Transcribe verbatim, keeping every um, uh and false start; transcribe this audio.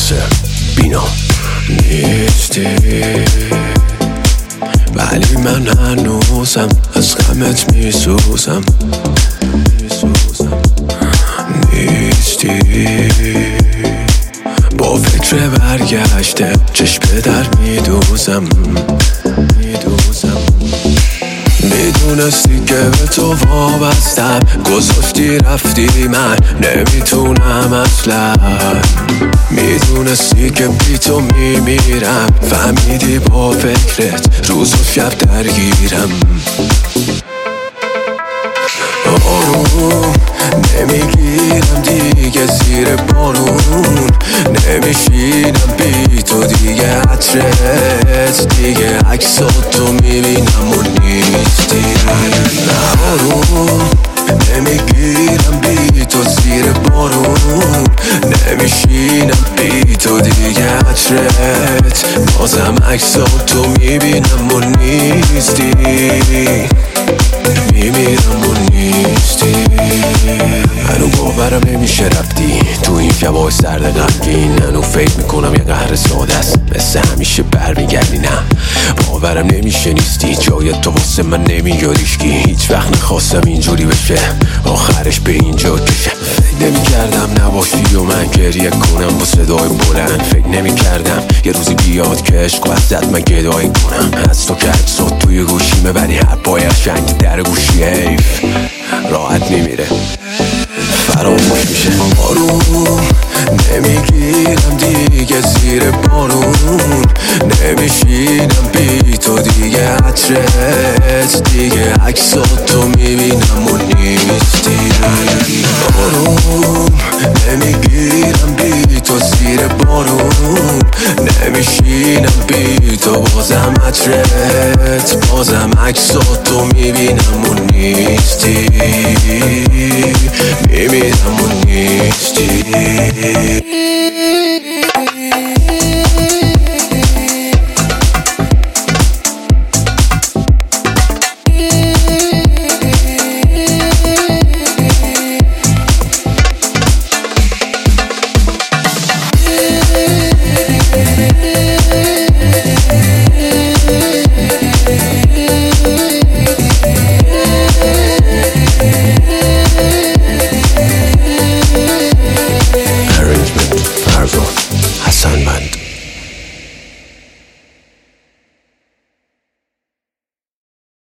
ناصر بینا نیستی، ولی من هنوزم از غمت میسوزم. نیستی، با فکر برگشته چشم در میدوزم میدوزم میدونستی که به تو وابستم، گذاشتی رفتی من نمیتونم اصلا. میدونستی که بی تو میمیرم، فهمیدی با فکرت روز و شب درگیرم. آروم نمیگیرم دیگه زیر بارون، نمیشینم بی تو دیگه عطرت، دیگه عکساتو میبینم و نیستی. آروم نمیگیرم بی تو زیر بارون، نمیشینم بی تو دیگه عطرت، بازم عکساتو میبینم و نیستی. میمیرم و نیستی. هنو باورم نمیشه رفتی تو این شبای سرد غمگین، هنو فکر میکنم یه قهر ساده است مثل همیشه برمیگردی. نه باورم نمیشه نیستی، جای تو واسه من نمیاد هیچکی. هیچ وقت نخواستم اینجوری بشه، آخرش به اینجا کشه. فکر نمیکردم نباشی و من گریه کنم با صدای بلند، فکر نمیکردم یه روزی بیاد که عشق و ازت من گدایی کنم. از تو که عکسات توی گوشیمه، ولی حرفای قشنگ در گوشی حیف راحت میمیره فراموش میشه. آروم نمیگیرم دیگه زیر بارون، نمیشینم بی تو دیگه عطرت، دیگه عکساتو میبینم و نیستی. آروم نمیگیرم بی تو زیر بارون، نمیشینم بی تو بازم عطرت، بازم عکساتو میبینم و نیستی. میمیرم و نیستی.